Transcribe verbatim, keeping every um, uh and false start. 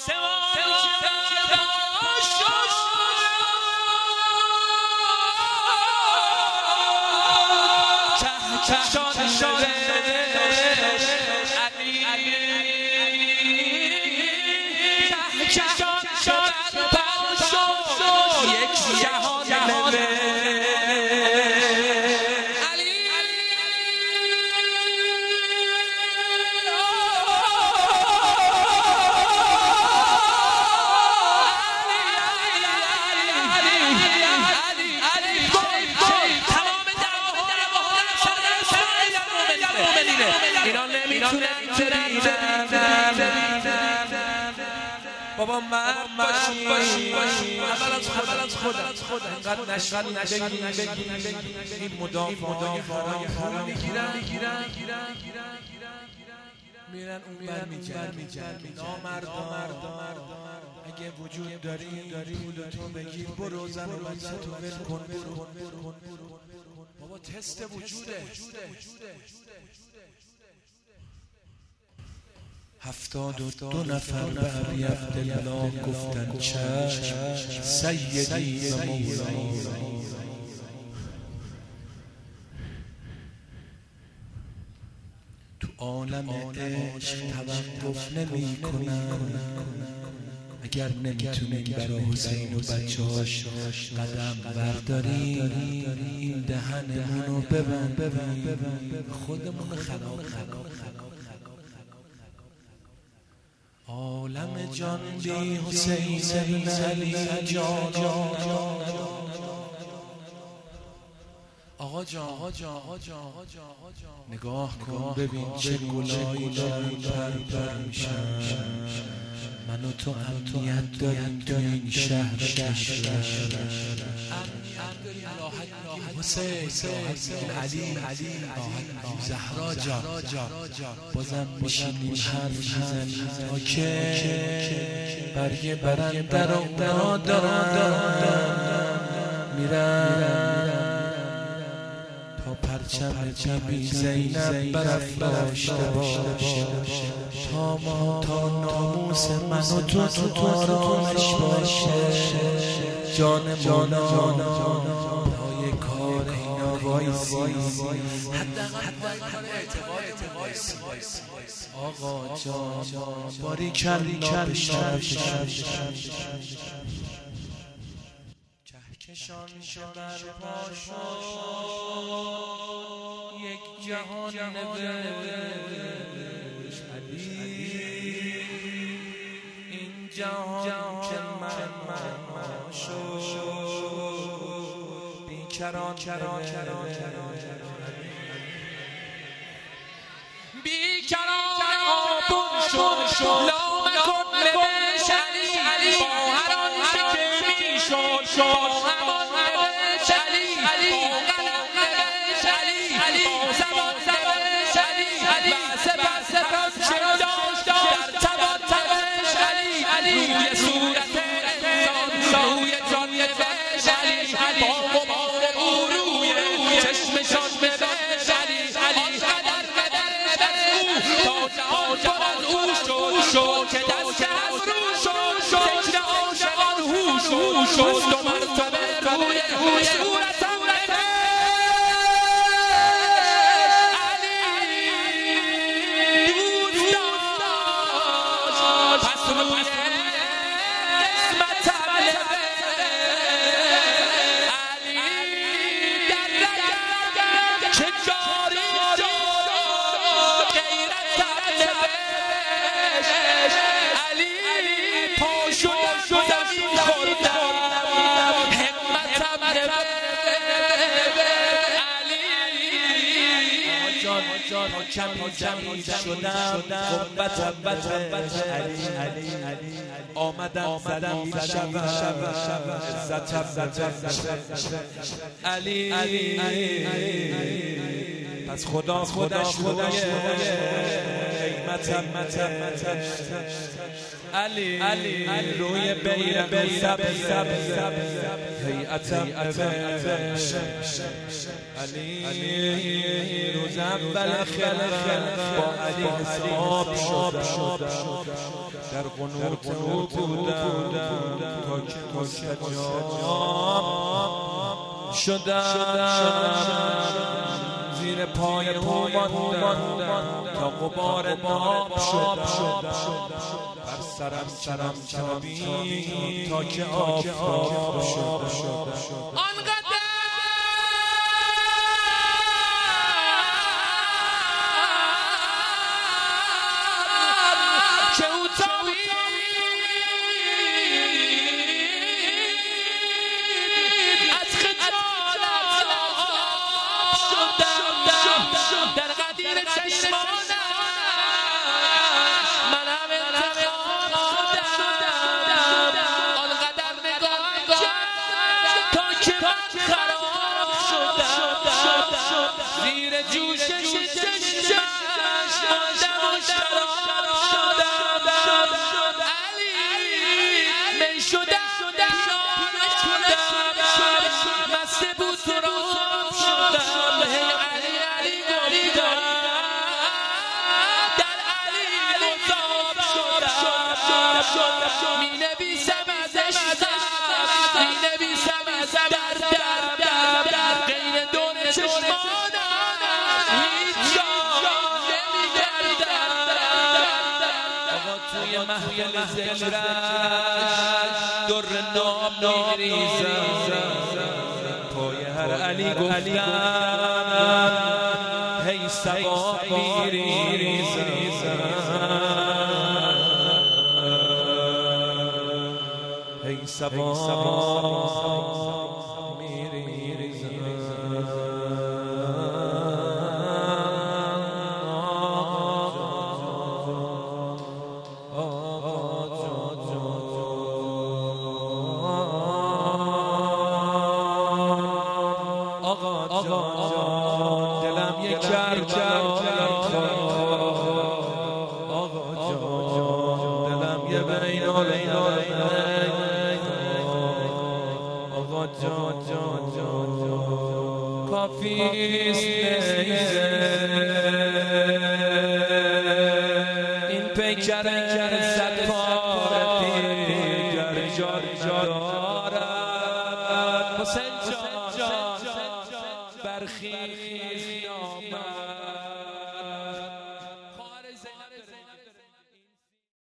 بابا مرد باشی اول از خود از خود از خود انقدر نشغل نشغل این مدافعای حرام میگیرن میرن اون بر میجن نامردان اگه وجود داری پول تو بگیر برو زن و بچه تو ول کن بابا تست وجوده. هفتاد و دو نفر به ابی عبدالله گفتن چشم سیدی و مولایی. تو عالم عشق توقف نمی کنن اگر نمیتونیم برای حسین و بچه‌هاش قدم برداری این دهنمونو ببند خودمون خراب خراب عالم جان بی حسین بن علی جان آقا جان نگاه کن ببین چه گلایی دارن پر پر میشن من و تو امنیت داریم تو این شهر کشور حسین علی زهرا جان بازم میشینیم حرف میزنیم تا که برگ برنده رو اونا دارن میرن تا پرچم جبی زینب برافراشته باشه تا ما تا ناموس من و تو تو آرامش باشه جان مولانا پای کار اینا وایسی حداقل اعتقاد وایسی آقا جان باریکلا به شرفشان کهکشان که برپا شد یک جهان نوشت علی این جهان که من شد بیکران بیکران آبون شد لام کن نوشت علی با هر آنچه که میشد شد همان نوشت علی با قلم نوشت علی با زبان نوشت علی بسه بسه چه داشت در توان نوشت علی روی صورت انسان روی جان نوشت علی با غبار او روی چشمشان نوشت علی آنقدر نوشت از او تا جهان پر از او شد شد که دست از رو شد ذکر عاشقان هو شد دو مرتبه روی صورتم علی دوست داشت پس روی اسمتم علی در رگم که جاری شد غیرتم نوشت علی پاشو زمین خوردم همتم علی کمی کمی شدم قبتم علی آمدم زلیل شوم عزتم علی پس خدا خودش روی قیمتم علی روی بیرق سبز هیئتم علی روز اول خلق با علی حساب شد در قنوت او بودم تا که مستجاب شدم زیر پای او ماندم تا غبار ناب شدم بر سرم سرم چابی تا که آفتاب شدم زیر جوشش چشمش ماندم و شراب شدم علی می شدم پیانه شدم مست بود تراب شدم علی علی گریدم در علی مذاب شدم می نویسم ازش می نویسم از در در در غیر دور چشمان توی محفل ذکرش در نام میریزم پای هر علی گفتم هی سبا میریزم هی سبا آقا جان دلم یک کربلا آقا جان دلم یه بین البین آقا جان جان جان کافیست این پیکر صد پاره دیگر جار جارم